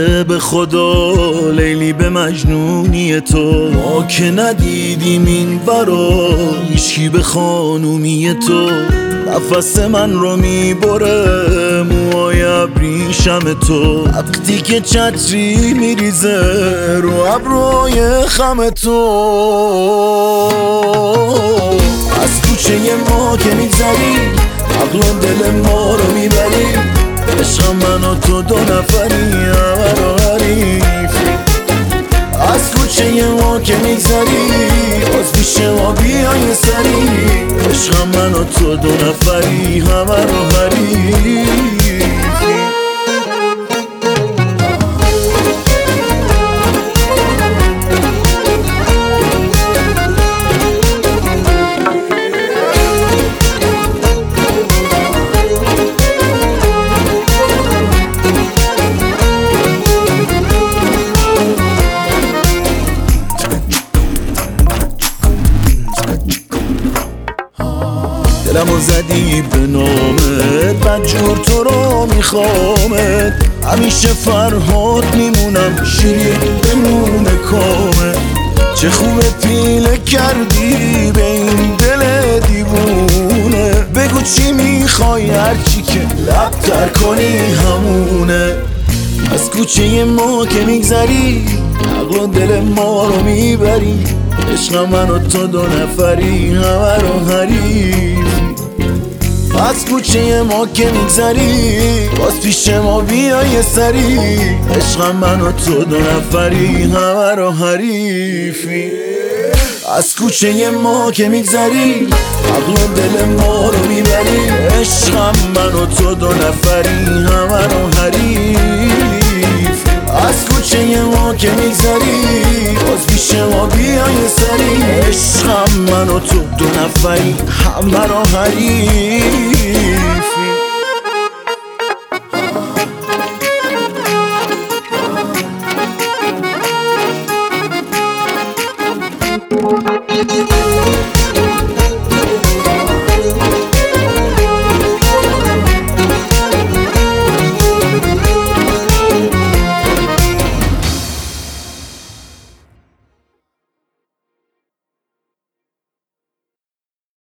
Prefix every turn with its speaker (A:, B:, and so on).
A: نده به خدا لیلی به مجنونی تو. ما که ندیدیم این برا هیچکی به خانومی تو. نفس من رو میبره موهای ابریشم تو. وقتی که چتری میریزه رو ابروی خم تو. از کوچه ما که میگذری عقل و دل ما رو میبری. عشق من و تو دو نفری همه رو حریفی. از کوچه ما که میگذری باز پیش ما بیای سری. عشق من و تو دو نفری همه رو حریفی. دلمو زدی به نامت بدجور تو رو میخوامت. همیشه فرهاد میمونم شیرین بمونه کامت. چه خوبه پیله کردی به این دل دیوونه. بگو چی میخوای هرچی که لب تر کنی همونه. از کوچه ما که میگذری عقل و دل ما رو میبری. عشق من و تو دو نفری همه رو حریفی. از کوچه ما که میگذری باز پیش ما بیای سری. عشق من و تو دو نفری همه رو حریفی. از کوچه ما که میگذری عقل و دل ما رو میبری. عشق من و تو دو نفری همه رو حریفی. از کوچه ما که میگذری باز پیش ما بیای سری. عشق من و تو دو نفری همه رو حریفی.